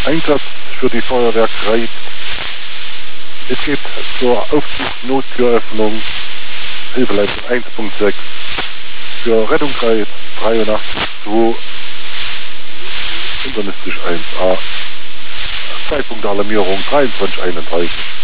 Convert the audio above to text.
Einsatz für die Feuerwehr Greiz. Es geht zur Aufzug-Nottüröffnung, Hilfeleistung 1.6. Für Rettungskreis 83.2, internistisch 1a. Zeitpunkt der Alarmierung 23.31.